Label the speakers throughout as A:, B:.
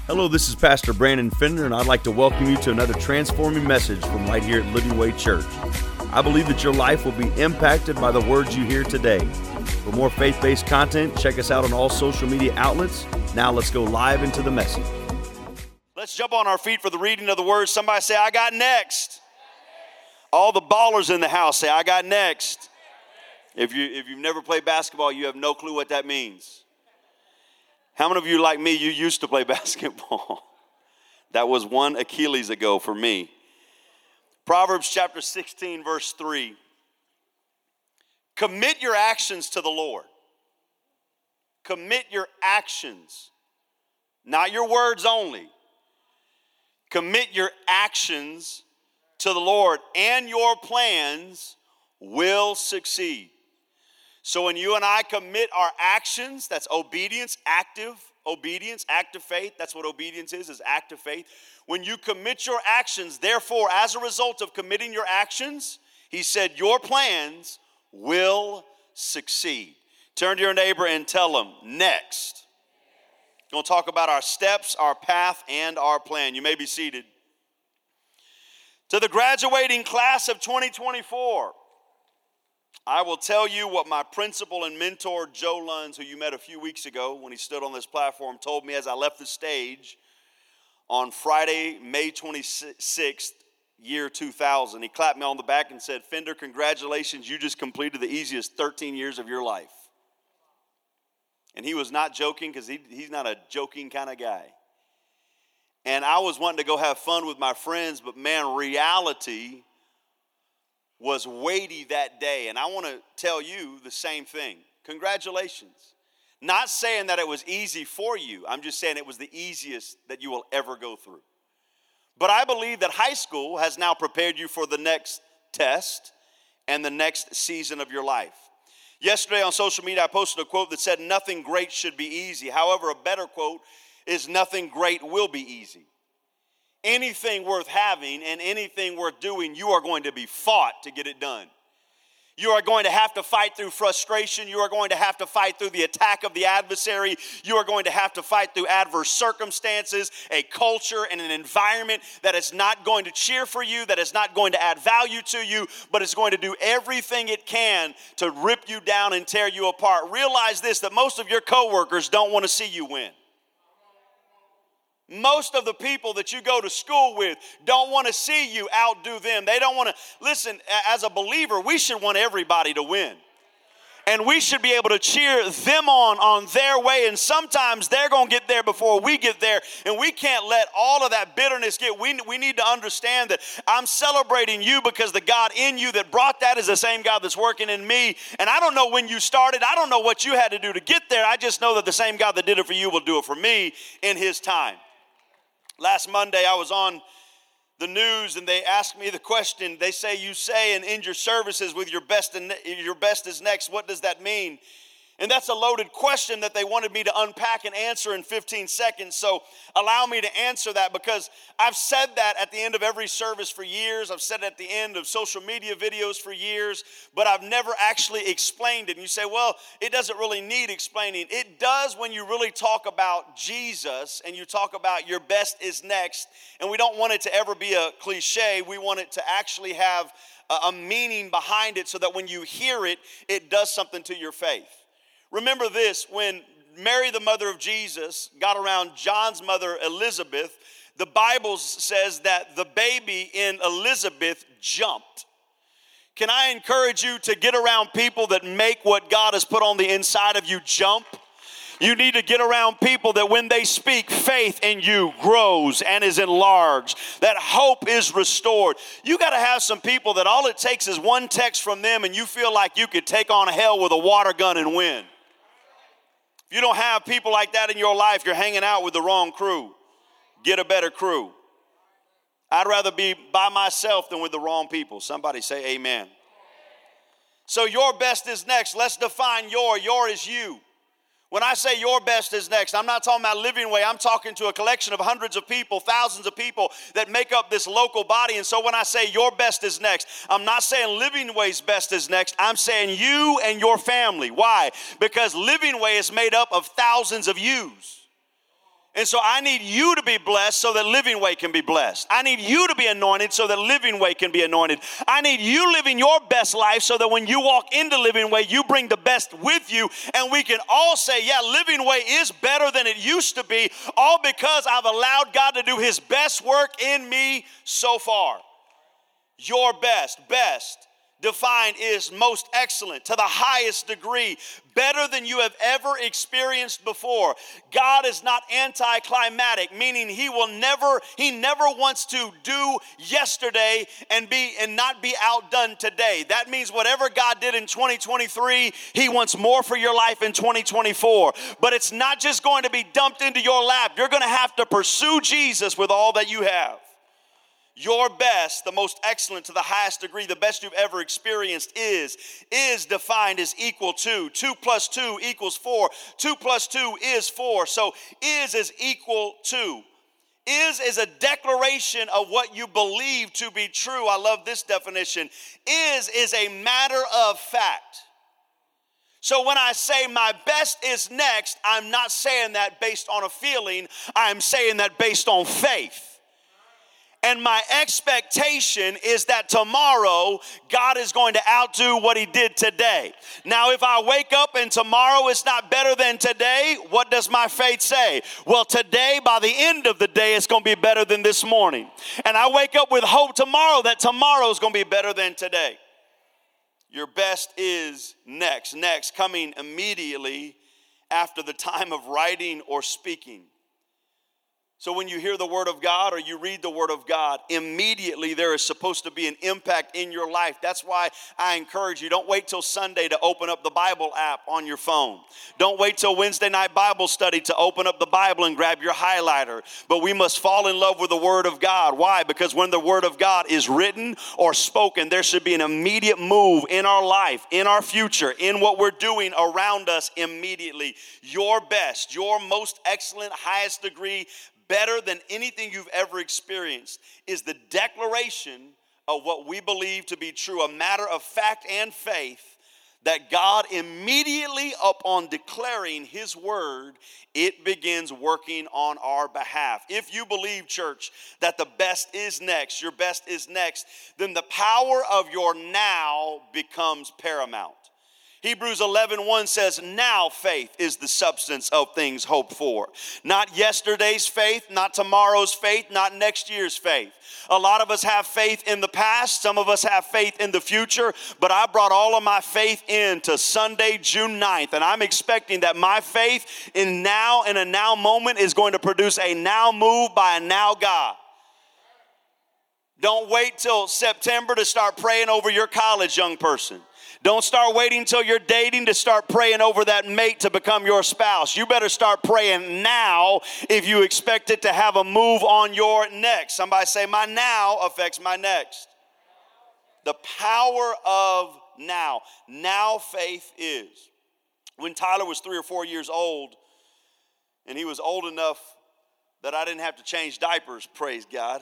A: Hello, this is Pastor Brandon Fender, and I'd like to welcome you to another transforming message from right here at Living Way Church. I believe that your life will be impacted by the words you hear today. For more faith-based content, check us out on all social media outlets. Now let's go live into the message. Let's jump on our feet for the reading of the word. Somebody say, I got next. All the ballers in the house say, I got next. If you've never played basketball, you have no clue what that means. How many of you, like me, you used to play basketball? That was one Achilles ago for me. Proverbs chapter 16, verse 3. Commit your actions to the Lord. Commit your actions, not your words only. Commit your actions to the Lord, and your plans will succeed. So when you and I commit our actions, that's obedience, active faith. That's what obedience is active faith. When you commit your actions, therefore, as a result of committing your actions, he said, your plans will succeed. Turn to your neighbor and tell them, next. We're going to talk about our steps, our path, and our plan. You may be seated. To the graduating class of 2024, I will tell you what my principal and mentor, Joe Luns, who you met a few weeks ago when he stood on this platform, told me as I left the stage on Friday, May 26th, year 2000. He clapped me on the back and said, Fender, congratulations, you just completed the easiest 13 years of your life. And he was not joking because he's not a joking kind of guy. And I was wanting to go have fun with my friends, but man, reality was weighty that day. And I want to tell you the same thing. Congratulations. Not saying that it was easy for you. I'm just saying it was the easiest that you will ever go through. But I believe that high school has now prepared you for the next test and the next season of your life. Yesterday on social media, I posted a quote that said, nothing great should be easy. However, a better quote is nothing great will be easy. Anything worth having and anything worth doing, you are going to be fought to get it done. You are going to have to fight through frustration. You are going to have to fight through the attack of the adversary. You are going to have to fight through adverse circumstances, a culture and an environment that is not going to cheer for you, that is not going to add value to you, but is going to do everything it can to rip you down and tear you apart. Realize this, that most of your coworkers don't want to see you win. Most of the people that you go to school with don't want to see you outdo them. They don't want to, listen, as a believer, we should want everybody to win. And we should be able to cheer them on their way. And sometimes they're going to get there before we get there. And we can't let all of that bitterness get, we need to understand that I'm celebrating you because the God in you that brought that is the same God that's working in me. And I don't know when you started. I don't know what you had to do to get there. I just know that the same God that did it for you will do it for me in his time. Last Monday, I was on the news, and they asked me the question. They say, you say and end your services with your best is next. What does that mean? And that's a loaded question that they wanted me to unpack and answer in 15 seconds. So allow me to answer that, because I've said that at the end of every service for years. I've said it at the end of social media videos for years, but I've never actually explained it. And you say, well, it doesn't really need explaining. It does when you really talk about Jesus and you talk about your best is next. And we don't want it to ever be a cliche. We want it to actually have a meaning behind it so that when you hear it, it does something to your faith. Remember this, when Mary, the mother of Jesus, got around John's mother, Elizabeth, the Bible says that the baby in Elizabeth jumped. Can I encourage you to get around people that make what God has put on the inside of you jump? You need to get around people that when they speak, faith in you grows and is enlarged, that hope is restored. You got to have some people that all it takes is one text from them and you feel like you could take on hell with a water gun and win. If you don't have people like that in your life, you're hanging out with the wrong crew. Get a better crew. I'd rather be by myself than with the wrong people. Somebody say amen. So your best is next. Let's define your. Your is you. When I say your best is next, I'm not talking about Living Way. I'm talking to a collection of hundreds of people, thousands of people that make up this local body. And so when I say your best is next, I'm not saying Living Way's best is next. I'm saying you and your family. Why? Because Living Way is made up of thousands of yous. And so I need you to be blessed so that Living Way can be blessed. I need you to be anointed so that Living Way can be anointed. I need you living your best life so that when you walk into Living Way, you bring the best with you. And we can all say, yeah, Living Way is better than it used to be, all because I've allowed God to do his best work in me so far. Your best defined is most excellent, to the highest degree, better than you have ever experienced before. God is not anticlimactic, meaning he never wants to do yesterday and not be outdone today. That means whatever God did in 2023, he wants more for your life in 2024. But it's not just going to be dumped into your lap. You're going to have to pursue Jesus with all that you have. Your best, the most excellent, to the highest degree, the best you've ever experienced is defined as equal to. 2 plus 2 equals 4. 2 plus 2 is 4. So is equal to. Is a declaration of what you believe to be true. I love this definition. Is a matter of fact. So when I say my best is next, I'm not saying that based on a feeling. I'm saying that based on faith. And my expectation is that tomorrow, God is going to outdo what he did today. Now, if I wake up and tomorrow is not better than today, what does my faith say? Well, today, by the end of the day, it's going to be better than this morning. And I wake up with hope tomorrow that tomorrow is going to be better than today. Your best is next. Next, coming immediately after the time of writing or speaking. So when you hear the word of God or you read the word of God, immediately there is supposed to be an impact in your life. That's why I encourage you, don't wait till Sunday to open up the Bible app on your phone. Don't wait till Wednesday night Bible study to open up the Bible and grab your highlighter. But we must fall in love with the word of God. Why? Because when the word of God is written or spoken, there should be an immediate move in our life, in our future, in what we're doing around us immediately. Your best, your most excellent, highest degree, better than anything you've ever experienced, is the declaration of what we believe to be true, a matter of fact and faith, that God immediately upon declaring his word, it begins working on our behalf. If you believe, church, that the best is next, your best is next, then the power of your now becomes paramount. Hebrews 11:1 says, now faith is the substance of things hoped for. Not yesterday's faith, not tomorrow's faith, not next year's faith. A lot of us have faith in the past. Some of us have faith in the future. But I brought all of my faith into Sunday, June 9th. And I'm expecting that my faith in a now moment is going to produce a now move by a now God. Don't wait till September to start praying over your college, young person. Don't start waiting until you're dating to start praying over that mate to become your spouse. You better start praying now if you expect it to have a move on your next. Somebody say, my now affects my next. The power of now. Now faith is. When Tyler was 3 or 4 years old, and he was old enough that I didn't have to change diapers, praise God,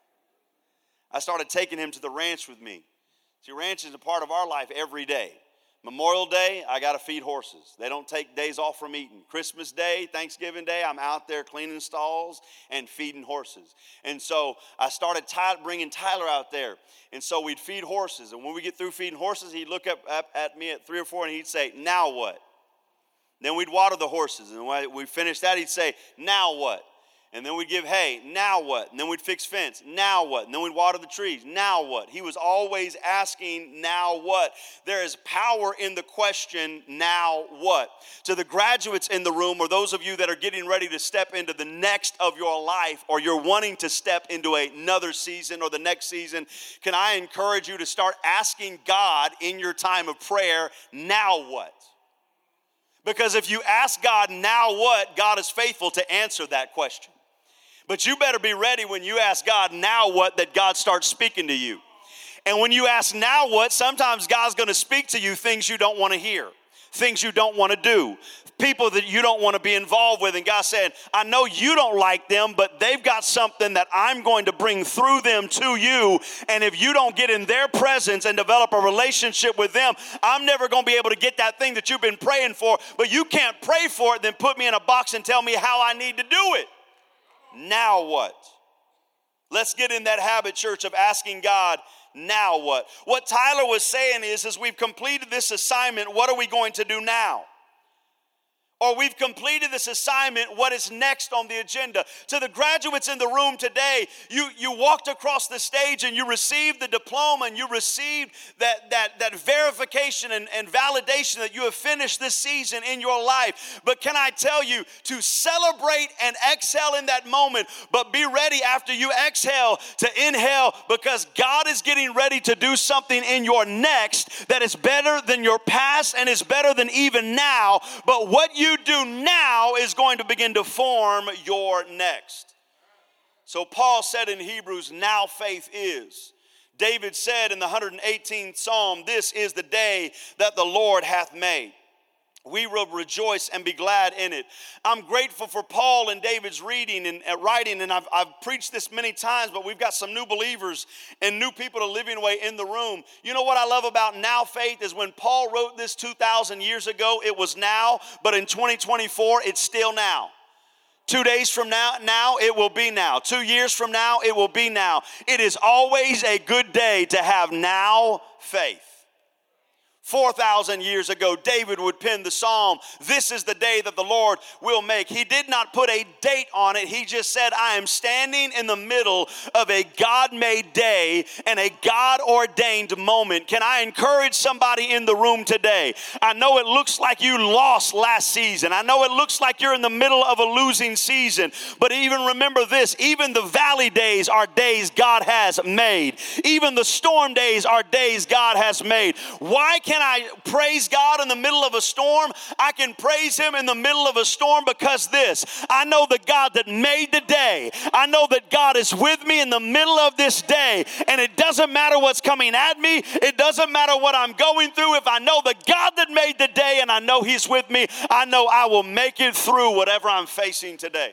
A: I started taking him to the ranch with me. See, ranch is a part of our life every day. Memorial Day, I got to feed horses. They don't take days off from eating. Christmas Day, Thanksgiving Day, I'm out there cleaning stalls and feeding horses. And so I started bringing Tyler out there. And so we'd feed horses. And when we get through feeding horses, he'd look up at me at 3 or 4 and he'd say, now what? Then we'd water the horses. And when we finished that, he'd say, now what? And then we'd give hay, now what? And then we'd fix fence, now what? And then we'd water the trees, now what? He was always asking, now what? There is power in the question, now what? To the graduates in the room, or those of you that are getting ready to step into the next of your life, or you're wanting to step into another season or the next season, can I encourage you to start asking God in your time of prayer, now what? Because if you ask God, now what? God is faithful to answer that question. But you better be ready when you ask God, now what, that God starts speaking to you. And when you ask now what, sometimes God's going to speak to you things you don't want to hear, things you don't want to do, people that you don't want to be involved with. And God said, I know you don't like them, but they've got something that I'm going to bring through them to you. And if you don't get in their presence and develop a relationship with them, I'm never going to be able to get that thing that you've been praying for. But you can't pray for it, then put me in a box and tell me how I need to do it. now what? Let's get in that habit, church, of asking God, now what? What Tyler was saying is we've completed this assignment, what are we going to do now? Or we've completed this assignment, what is next on the agenda? To the graduates in the room today, you walked across the stage and you received the diploma and you received that verification and validation that you have finished this season in your life. But can I tell you to celebrate and exhale in that moment, but be ready after you exhale to inhale, because God is getting ready to do something in your next that is better than your past and is better than even now. But what you do now is going to begin to form your next. So Paul said in Hebrews, now faith is. David said in the 118th Psalm, this is the day that the Lord hath made. We will rejoice and be glad in it. I'm grateful for Paul and David's reading and writing, and I've preached this many times, but we've got some new believers and new people to Living Way in the room. You know what I love about now faith is when Paul wrote this 2,000 years ago, it was now, but in 2024, it's still now. 2 days from now, it will be now. 2 years from now, it will be now. It is always a good day to have now faith. 4,000 years ago, David would pen the psalm, this is the day that the Lord will make. He did not put a date on it. He just said, I am standing in the middle of a God-made day and a God-ordained moment. Can I encourage somebody in the room today? I know it looks like you lost last season. I know it looks like you're in the middle of a losing season. But even remember this, even the valley days are days God has made. Even the storm days are days God has made. Why can I praise God in the middle of a storm? I can praise Him in the middle of a storm because I know the God that made the day. I know that God is with me in the middle of this day, and it doesn't matter what's coming at me. It doesn't matter what I'm going through. If I know the God that made the day and I know He's with me, I know I will make it through whatever I'm facing today.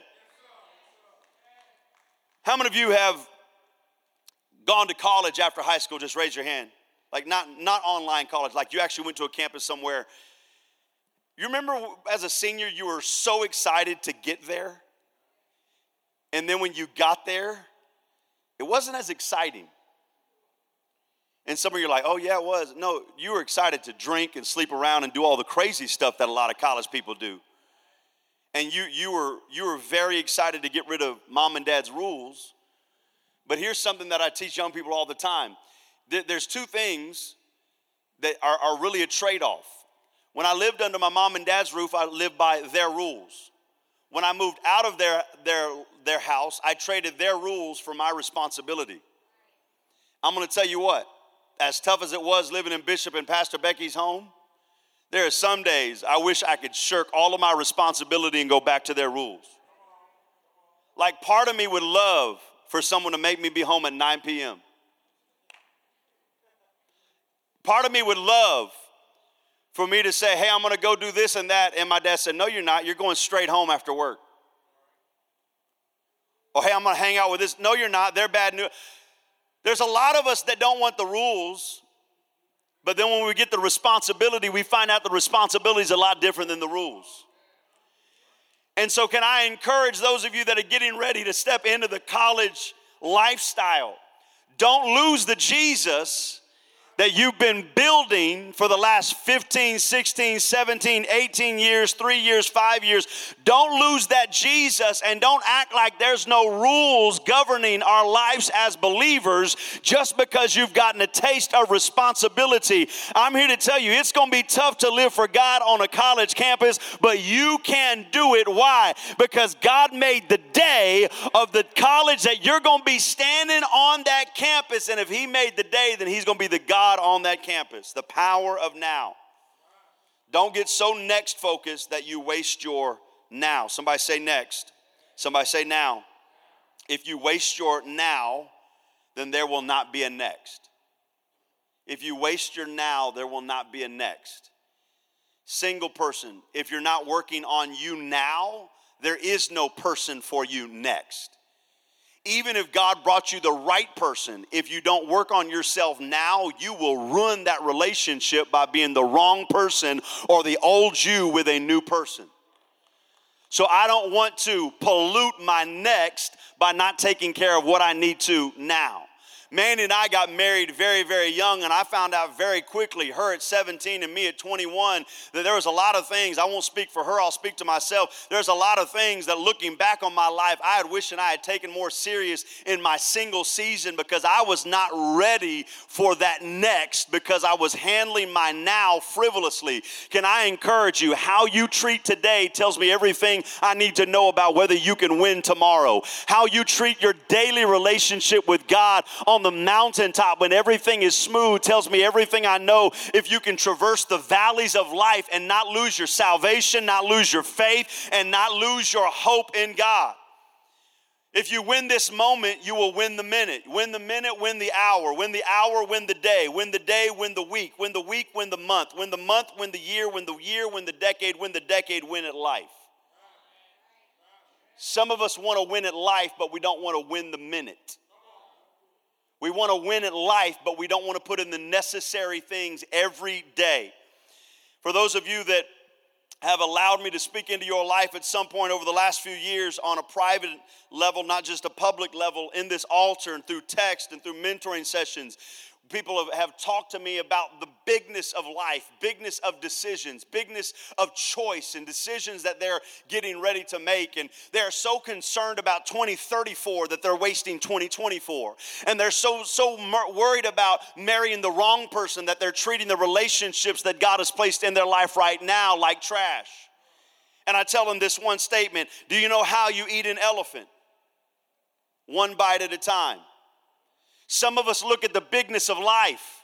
A: How many of you have gone to college after high school? Just raise your hand. Like not online college, like you actually went to a campus somewhere. You remember as a senior, you were so excited to get there. And then when you got there, it wasn't as exciting. And some of you are like, oh yeah, it was. No, you were excited to drink and sleep around and do all the crazy stuff that a lot of college people do. And you were very excited to get rid of mom and dad's rules. But here's something that I teach young people all the time. There's two things that are really a trade-off. When I lived under my mom and dad's roof, I lived by their rules. When I moved out of their house, I traded their rules for my responsibility. I'm going to tell you what, as tough as it was living in Bishop and Pastor Becky's home, there are some days I wish I could shirk all of my responsibility and go back to their rules. Like part of me would love for someone to make me be home at 9 p.m. Part of me would love for me to say, hey, I'm going to go do this and that. And my dad said, no, you're not. You're going straight home after work. Or, hey, I'm going to hang out with this. No, you're not. They're bad news. There's a lot of us that don't want the rules. But then when we get the responsibility, we find out the responsibility is a lot different than the rules. And so can I encourage those of you that are getting ready to step into the college lifestyle, don't lose the Jesus that you've been building for the last 15, 16, 17, 18 years, 3 years, 5 years. Don't lose that Jesus, and don't act like there's no rules governing our lives as believers just because you've gotten a taste of responsibility. I'm here to tell you, it's going to be tough to live for God on a college campus, but you can do it. Why? Because God made the day of the college that you're going to be standing on that campus, and if He made the day, then He's going to be the God on that campus. The power of now. Don't get so next focused that you waste your now. Somebody say next. Somebody say now. If you waste your now, then there will not be a next. If you waste your now, there will not be a next. Single person, if you're not working on you now, there is no person for you next. Even if God brought you the right person, if you don't work on yourself now, you will ruin that relationship by being the wrong person or the old you with a new person. So I don't want to pollute my next by not taking care of what I need to now. Mandy and I got married very, very young, and I found out very quickly, her at 17 and me at 21, that there was a lot of things. I won't speak for her, I'll speak to myself. There's a lot of things that looking back on my life, I had wished and I had taken more serious in my single season because I was not ready for that next because I was handling my now frivolously. Can I encourage you, how you treat today tells me everything I need to know about whether you can win tomorrow. How you treat your daily relationship with God on the mountaintop when everything is smooth tells me everything I know if you can traverse the valleys of life and not lose your salvation, not lose your faith, and not lose your hope in God. If you win this moment, you will win the minute. Win the minute, win the hour. Win the hour, win the day. Win the day, win the week. Win the week, win the month. Win the month, win the year. Win the year, win the decade. Win the decade, win at life. Some of us want to win at life, but we don't want to win the minute. We want to win at life, but we don't want to put in the necessary things every day. For those of you that have allowed me to speak into your life at some point over the last few years on a private level, not just a public level, in this altar and through text and through mentoring sessions, people have talked to me about the bigness of life, bigness of decisions, bigness of choice and decisions that they're getting ready to make. And they're so concerned about 2034 that they're wasting 2024. And they're so worried about marrying the wrong person that they're treating the relationships that God has placed in their life right now like trash. And I tell them this one statement: do you know how you eat an elephant? One bite at a time. Some of us look at the bigness of life.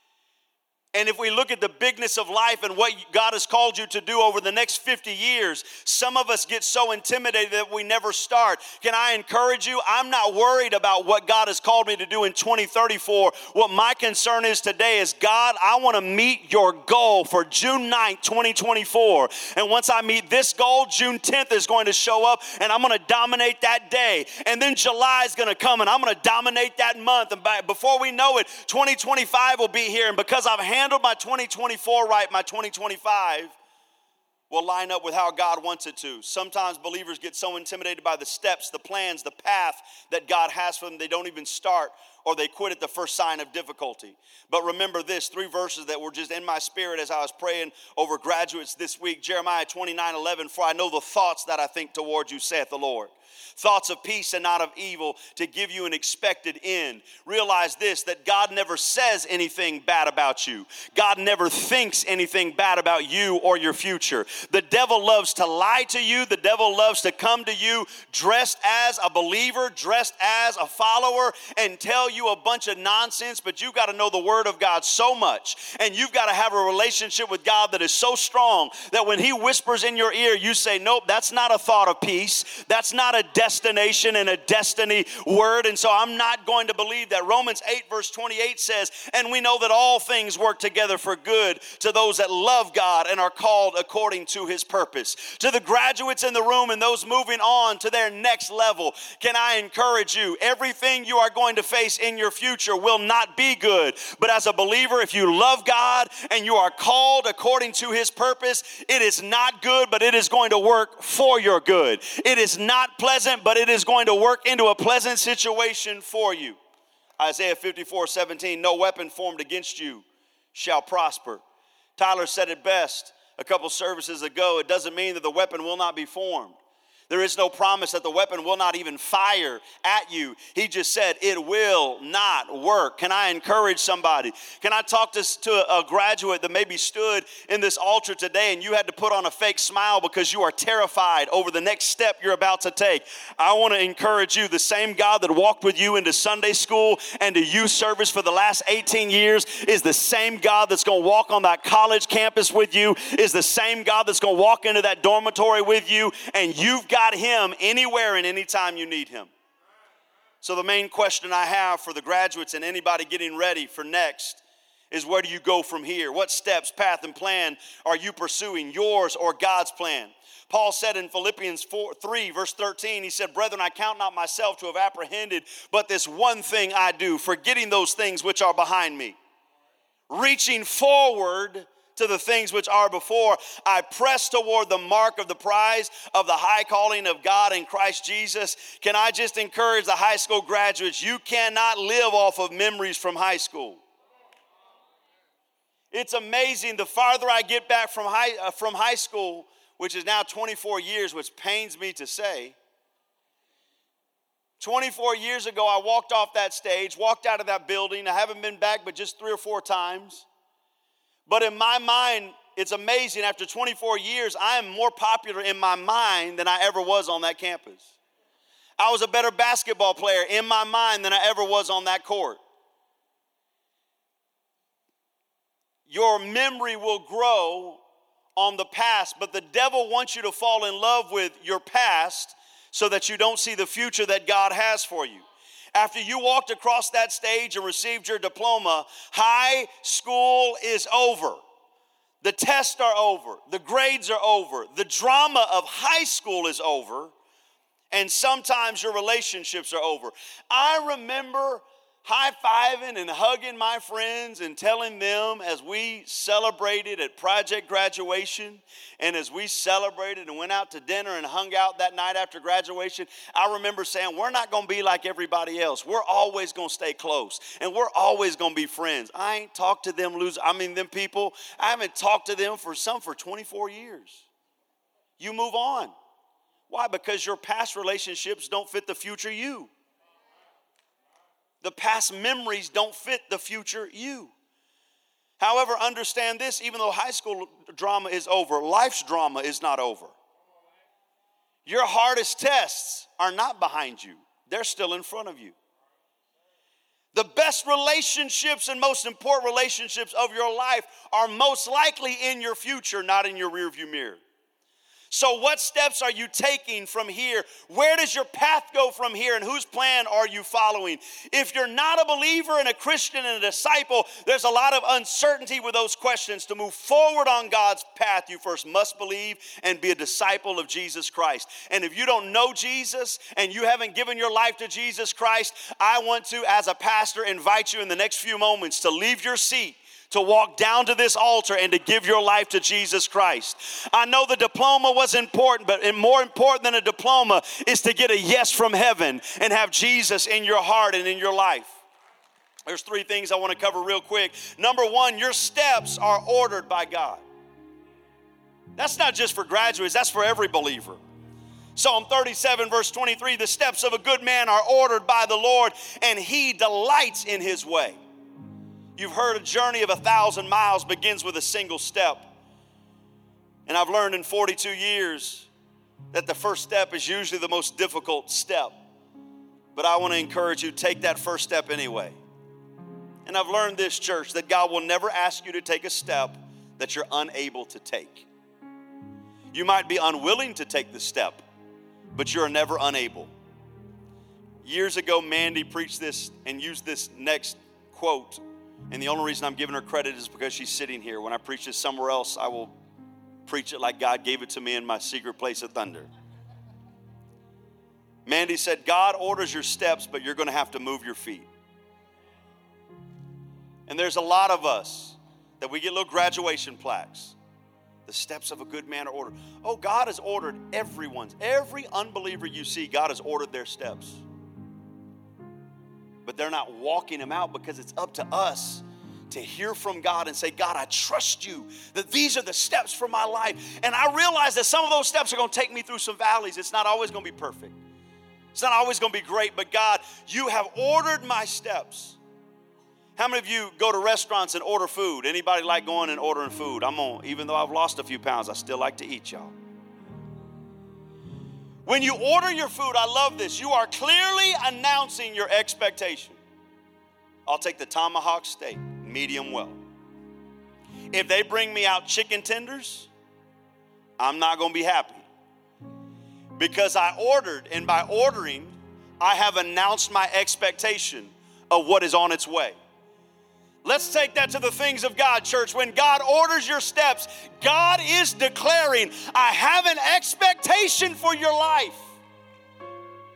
A: And if we look at the bigness of life and what God has called you to do over the next 50 years, some of us get so intimidated that we never start. Can I encourage you? I'm not worried about what God has called me to do in 2034. What my concern is today is, God, I want to meet your goal for June 9th, 2024. And once I meet this goal, June 10th is going to show up, and I'm going to dominate that day. And then July is going to come, and I'm going to dominate that month. And before we know it, 2025 will be here. And because I've handled my 2024 right, my 2025 will line up with how God wants it to. Sometimes believers get so intimidated by the steps, the plans, the path that God has for them, they don't even start, or they quit at the first sign of difficulty. But remember this, 3 verses that were just in my spirit as I was praying over graduates this week. Jeremiah 29:11, for I know the thoughts that I think toward you, saith the Lord. Thoughts of peace and not of evil, to give you an expected end. Realize this, that God never says anything bad about you. God never thinks anything bad about you or your future. The devil loves to lie to you. The devil loves to come to you dressed as a believer, dressed as a follower, and tell you a bunch of nonsense. But you've got to know the Word of God so much, and you've got to have a relationship with God that is so strong that when He whispers in your ear, you say, nope, that's not a thought of peace. That's not a destination and a destiny word, and so I'm not going to believe that. Romans 8 verse 28 says, and we know that all things work together for good to those that love God and are called according to His purpose. To the graduates in the room and those moving on to their next level, can I encourage you, everything you are going to face in your future will not be good, but as a believer, if you love God and you are called according to His purpose, it is not good, but it is going to work for your good. It is not pleasant, but it is going to work into a pleasant situation for you. Isaiah 54:17, no weapon formed against you shall prosper. Tyler said it best a couple services ago. It doesn't mean that the weapon will not be formed. There is no promise that the weapon will not even fire at you. He just said it will not work. Can I encourage somebody? Can I talk to a graduate that maybe stood in this altar today and you had to put on a fake smile because you are terrified over the next step you're about to take? I want to encourage you, the same God that walked with you into Sunday school and to youth service for the last 18 years is the same God that's going to walk on that college campus with you, is the same God that's going to walk into that dormitory with you, and you've got Him anywhere and anytime you need Him. So the main question I have for the graduates and anybody getting ready for next is, where do you go from here? What steps, path, and plan are you pursuing, yours or God's plan? Paul said in Philippians 3 verse 13, he said, brethren, I count not myself to have apprehended, but this one thing I do, forgetting those things which are behind me, reaching forward to the things which are before. I press toward the mark of the prize of the high calling of God in Christ Jesus. Can I just encourage the high school graduates? You cannot live off of memories from high school. It's amazing. The farther I get back from high school, which is now 24 years, which pains me to say, 24 years ago, I walked off that stage, walked out of that building. I haven't been back but just 3 or 4 times. But in my mind, it's amazing. After 24 years, I am more popular in my mind than I ever was on that campus. I was a better basketball player in my mind than I ever was on that court. Your memory will grow on the past, but the devil wants you to fall in love with your past so that you don't see the future that God has for you. After you walked across that stage and received your diploma, high school is over. The tests are over. The grades are over. The drama of high school is over. And sometimes your relationships are over. I remember high-fiving and hugging my friends and telling them as we celebrated at project graduation and as we celebrated and went out to dinner and hung out that night after graduation, I remember saying, we're not going to be like everybody else. We're always going to stay close and we're always going to be friends. I ain't talked to them them people, I haven't talked to them for 24 years. You move on. Why? Because your past relationships don't fit the future you. The past memories don't fit the future you. However, understand this, even though high school drama is over, life's drama is not over. Your hardest tests are not behind you. They're still in front of you. The best relationships and most important relationships of your life are most likely in your future, not in your rearview mirror. So what steps are you taking from here? Where does your path go from here? And whose plan are you following? If you're not a believer and a Christian and a disciple, there's a lot of uncertainty with those questions. To move forward on God's path, you first must believe and be a disciple of Jesus Christ. And if you don't know Jesus and you haven't given your life to Jesus Christ, I want to, as a pastor, invite you in the next few moments to leave your seat, to walk down to this altar and to give your life to Jesus Christ. I know the diploma was important, but more important than a diploma is to get a yes from heaven and have Jesus in your heart and in your life. There's 3 things I want to cover real quick. Number 1, your steps are ordered by God. That's not just for graduates, that's for every believer. Psalm 37 verse 23, the steps of a good man are ordered by the Lord, and he delights in his way. You've heard a journey of 1,000 miles begins with a single step. And I've learned in 42 years that the first step is usually the most difficult step. But I want to encourage you, take that first step anyway. And I've learned this, church, that God will never ask you to take a step that you're unable to take. You might be unwilling to take the step, but you're never unable. Years ago, Mandy preached this and used this next quote. And the only reason I'm giving her credit is because she's sitting here. When I preach this somewhere else, I will preach it like God gave it to me in my secret place of thunder. Mandy said, God orders your steps, but you're going to have to move your feet. And there's a lot of us that we get little graduation plaques. The steps of a good man are ordered. Oh, God has ordered every unbeliever you see, God has ordered their steps. But they're not walking them out because it's up to us to hear from God and say, God, I trust you that these are the steps for my life. And I realize that some of those steps are going to take me through some valleys. It's not always going to be perfect. It's not always going to be great, but God, you have ordered my steps. How many of you go to restaurants and order food? Anybody like going and ordering food? Even though I've lost a few pounds, I still like to eat, y'all. When you order your food, I love this. You are clearly announcing your expectation. I'll take the tomahawk steak, medium well. If they bring me out chicken tenders, I'm not going to be happy. Because I ordered, and by ordering, I have announced my expectation of what is on its way. Let's take that to the things of God, church. When God orders your steps, God is declaring, I have an expectation for your life.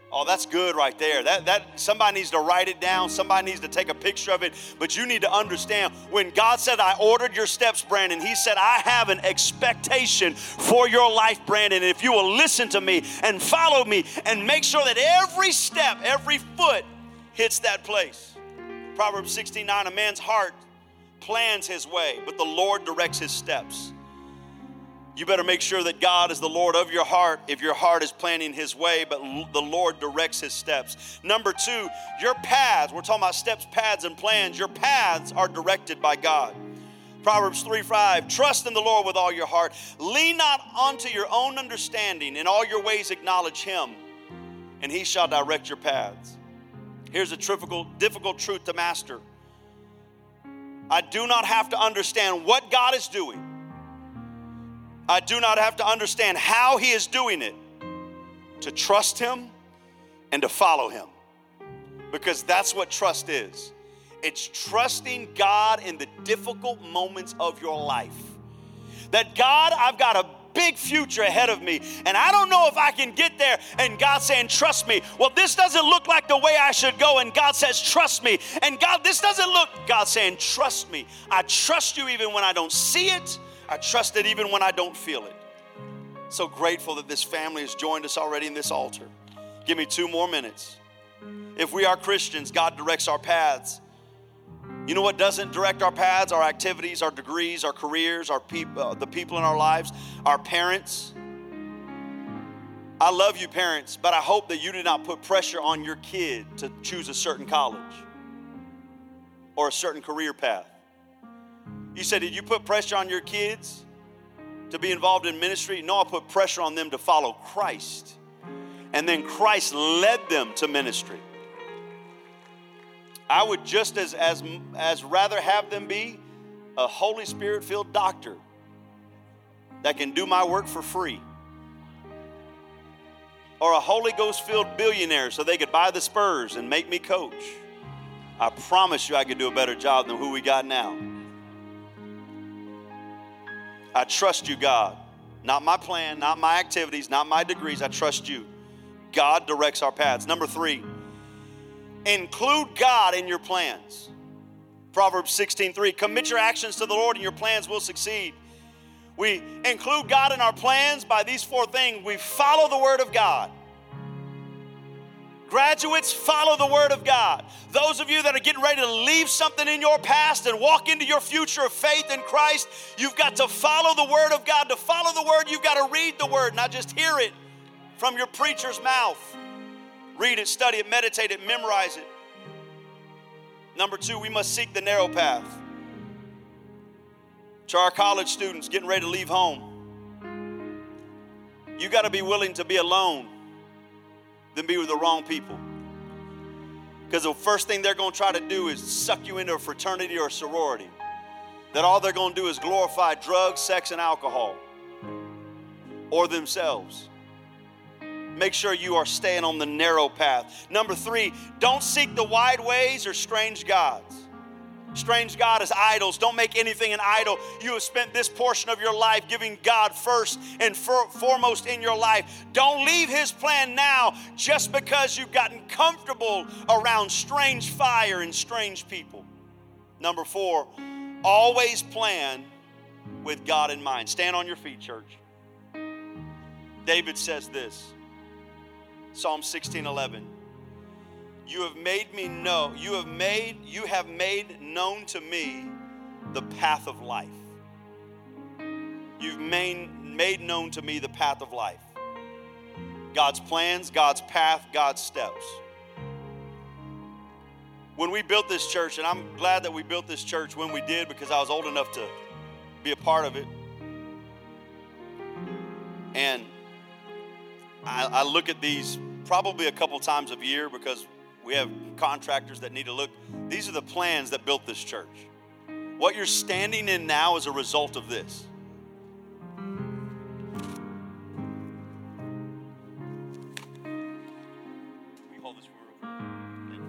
A: Oh, that's good right there. That somebody needs to write it down. Somebody needs to take a picture of it. But you need to understand, when God said, I ordered your steps, Brandon, he said, I have an expectation for your life, Brandon. And if you will listen to me and follow me and make sure that every step, every foot hits that place. Proverbs 16:9, a man's heart plans his way, but the Lord directs his steps. You better make sure that God is the Lord of your heart if your heart is planning his way, but the Lord directs his steps. Number 2, your paths. We're talking about steps, paths, and plans. Your paths are directed by God. Proverbs 3:5, trust in the Lord with all your heart. Lean not onto your own understanding. In all your ways acknowledge him, and he shall direct your paths. Here's a difficult truth to master. I do not have to understand what God is doing. I do not have to understand how he is doing it to trust him and to follow him. Because that's what trust is. It's trusting God in the difficult moments of your life. That God, I've got a big future ahead of me, and I don't know if I can get there. And God saying, trust me. Well, this doesn't look like the way I should go, and God says, trust me. And God, this doesn't look, God saying, trust me. I trust you even when I don't see it. I trust it even when I don't feel it. So grateful that this family has joined us already in this altar. Give me 2 more minutes. If we are Christians, God directs our paths. You know what doesn't direct our paths? Our activities, our degrees, our careers, our the people in our lives, our parents. I love you, parents, but I hope that you did not put pressure on your kid to choose a certain college or a certain career path. You said, did you put pressure on your kids to be involved in ministry? No, I put pressure on them to follow Christ. And then Christ led them to ministry. I would just as rather have them be a Holy Spirit-filled doctor that can do my work for free, or a Holy Ghost-filled billionaire so they could buy the Spurs and make me coach. I promise you I could do a better job than who we got now. I trust you, God. Not my plan, not my activities, not my degrees. I trust you. God directs our paths. Number 3, include God in your plans. Proverbs 16:3, commit your actions to the Lord and your plans will succeed. We include God in our plans by these 4 things. We follow the Word of God. Graduates, follow the Word of God. Those of you that are getting ready to leave something in your past and walk into your future of faith in Christ, you've got to follow the Word of God. To follow the Word, you've got to read the Word, not just hear it from your preacher's mouth. Read it, study it, meditate it, memorize it. Number 2, we must seek the narrow path. To our college students getting ready to leave home, you got to be willing to be alone than be with the wrong people. Because the first thing they're going to try to do is suck you into a fraternity or a sorority. That all they're going to do is glorify drugs, sex, and alcohol. Or themselves. Make sure you are staying on the narrow path. Number 3, don't seek the wide ways or strange gods. Strange God is idols. Don't make anything an idol. You have spent this portion of your life giving God first and foremost in your life. Don't leave his plan now just because you've gotten comfortable around strange fire and strange people. Number 4, always plan with God in mind. Stand on your feet, church. David says this, Psalm 16:11. You have made known to me the path of life. You've made known to me the path of life. God's plans, God's path, God's steps. When we built this church, and I'm glad that we built this church when we did because I was old enough to be a part of it. And I look at these probably a couple times a year because we have contractors that need to look. These are the plans that built this church. What you're standing in now is a result of this. Can we hold this for real quick? Thank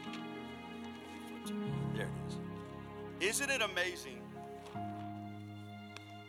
A: you. There it is. Isn't it amazing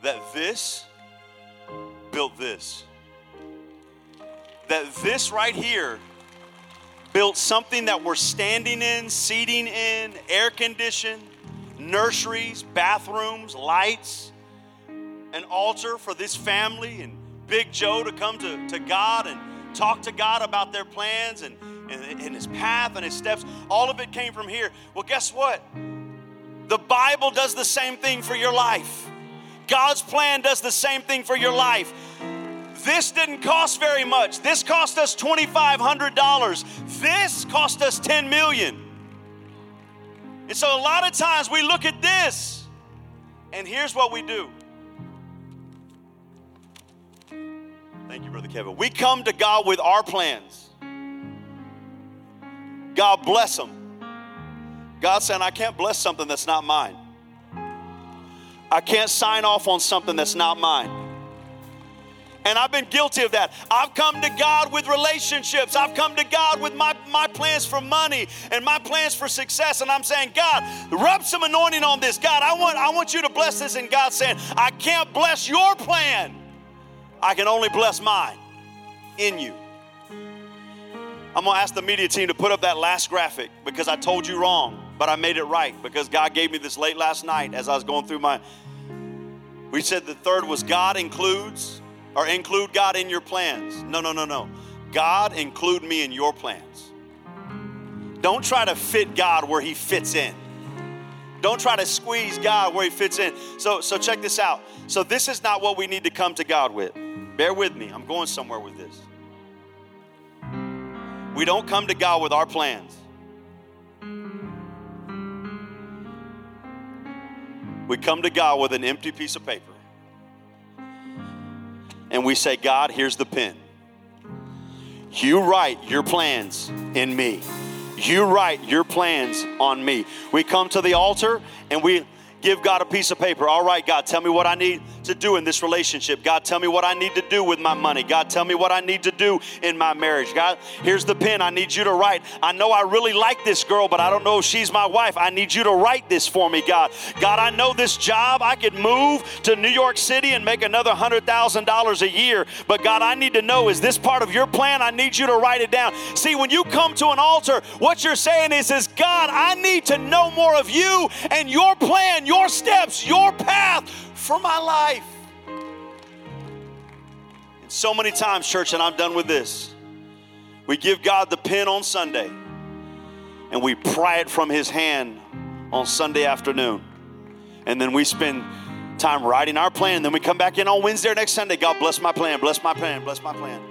A: that this built this. That this right here built something that we're standing in, seating in, air conditioned, nurseries, bathrooms, lights, an altar for this family and Big Joe to come to God and talk to God about their plans and his path and his steps. All of it came from here. Well, guess what? The Bible does the same thing for your life. God's plan does the same thing for your life. This didn't cost very much. This cost us $2,500. This cost us $10 million. And so a lot of times we look at this, and here's what we do. Thank you, Brother Kevin. We come to God with our plans. God bless them. God's saying, I can't bless something that's not mine. I can't sign off on something that's not mine. And I've been guilty of that. I've come to God with relationships. I've come to God with my plans for money and my plans for success. And I'm saying, God, rub some anointing on this. God, I want you to bless this. And God's saying, I can't bless your plan. I can only bless mine in you. I'm going to ask the media team to put up that last graphic because I told you wrong, but I made it right because God gave me this late last night as I was going through we said the third was God includes or include God in your plans. No. God include me in your plans. Don't try to fit God where he fits in. Don't try to squeeze God where he fits in. So check this out. So this is not what we need to come to God with. Bear with me. I'm going somewhere with this. We don't come to God with our plans. We come to God with an empty piece of paper. And we say, God, here's the pen. You write your plans in me. You write your plans on me. We come to the altar and we give God a piece of paper. All right, God, tell me what I need to do in this relationship. God, tell me what I need to do with my money. God, tell me what I need to do in my marriage. God, here's the pen. I need you to write. I know I really like this girl, but I don't know if she's my wife. I need you to write this for me, God. God, I know this job. I could move to New York City and make another $100,000 a year. But God, I need to know, is this part of your plan? I need you to write it down. See, when you come to an altar, what you're saying is God, I need to know more of you and your plan, your steps, your path for my life. And so many times, church, and I'm done with this, we give God the pen on Sunday and we pry it from his hand on Sunday afternoon. And then we spend time writing our plan. And then we come back in on Wednesday or next Sunday. God, bless my plan, bless my plan, bless my plan.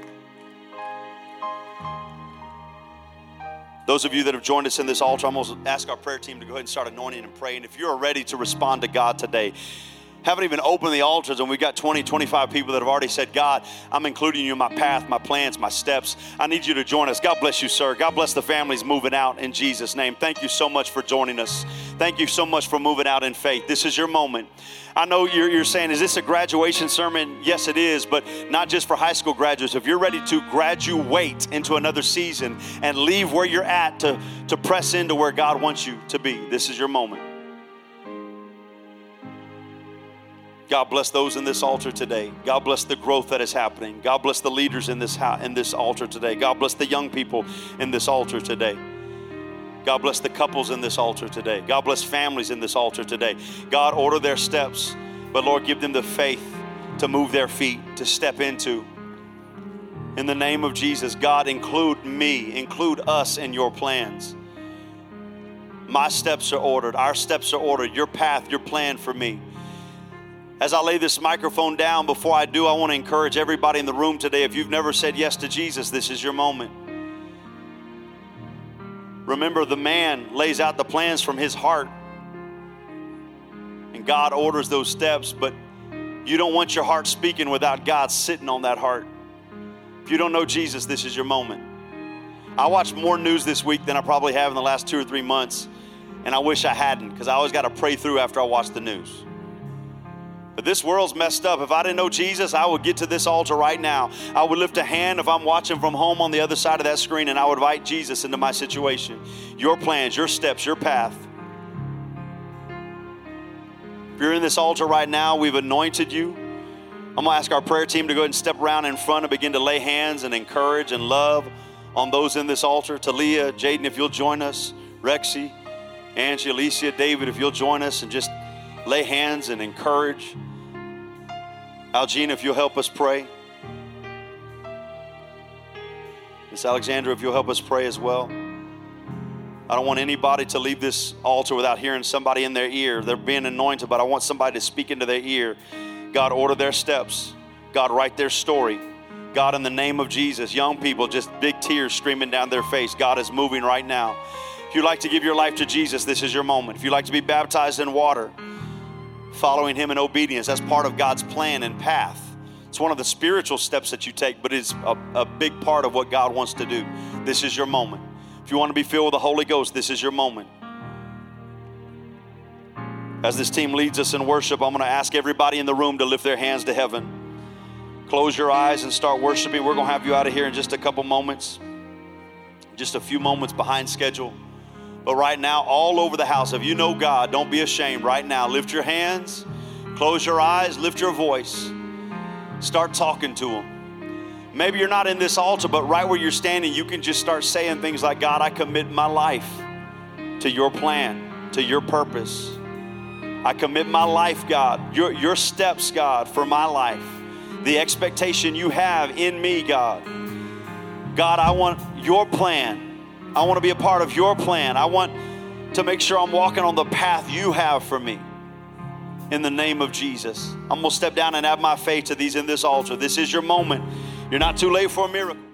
A: Those of you that have joined us in this altar, I'm going to ask our prayer team to go ahead and start anointing and praying. If you're ready to respond to God today, haven't even opened the altars and we've got 20, 25 people that have already said, God, I'm including you in my path, my plans, my steps. I need you to join us. God bless you, sir. God bless the families moving out in Jesus' name. Thank you so much for joining us. Thank you so much for moving out in faith. This is your moment. I know you're saying, is this a graduation sermon? Yes, it is, but not just for high school graduates. If you're ready to graduate into another season and leave where you're at to press into where God wants you to be, this is your moment. God bless those in this altar today. God bless the growth that is happening. God bless the leaders in this altar today. God bless the young people in this altar today. God bless the couples in this altar today. God bless families in this altar today. God, order their steps, but Lord, give them the faith to move their feet, to step into. In the name of Jesus, God, include me, include us in your plans. My steps are ordered. Our steps are ordered. Your path, your plan for me. As I lay this microphone down, before I do, I want to encourage everybody in the room today. If you've never said yes to Jesus, this is your moment. Remember, the man lays out the plans from his heart, and God orders those steps, but you don't want your heart speaking without God sitting on that heart. If you don't know Jesus, this is your moment. I watched more news this week than I probably have in the last 2 or 3 months, and I wish I hadn't, because I always got to pray through after I watch the news. But this world's messed up. If I didn't know Jesus, I would get to this altar right now. I would lift a hand if I'm watching from home on the other side of that screen, and I would invite Jesus into my situation. Your plans, your steps, your path. If you're in this altar right now, we've anointed you. I'm going to ask our prayer team to go ahead and step around in front and begin to lay hands and encourage and love on those in this altar. Talia, Jaden, if you'll join us. Rexy, Angie, Alicia, David, if you'll join us and just lay hands and encourage. Algina, if you'll help us pray. Miss Alexandra, if you'll help us pray as well. I don't want anybody to leave this altar without hearing somebody in their ear. They're being anointed, but I want somebody to speak into their ear. God, order their steps. God, write their story. God, in the name of Jesus, young people, just big tears streaming down their face. God is moving right now. If you'd like to give your life to Jesus, this is your moment. If you'd like to be baptized in water, following him in obedience, that's part of God's plan and path. It's one of the spiritual steps that you take, but it's a big part of what God wants to do. This is your moment. If you want to be filled with the Holy Ghost, this is your moment. As this team leads us in worship, I'm going to ask everybody in the room to lift their hands to heaven. Close your eyes and start worshiping. We're going to have you out of here in just a couple moments. Just a few moments behind schedule. But right now, all over the house, if you know God, don't be ashamed. Right now, lift your hands, close your eyes, lift your voice. Start talking to him. Maybe you're not in this altar, but right where you're standing, you can just start saying things like, God, I commit my life to your plan, to your purpose. I commit my life, God, your steps, God, for my life. The expectation you have in me, God. God, I want your plan. I want to be a part of your plan. I want to make sure I'm walking on the path you have for me. In the name of Jesus. I'm going to step down and add my faith to these in this altar. This is your moment. You're not too late for a miracle.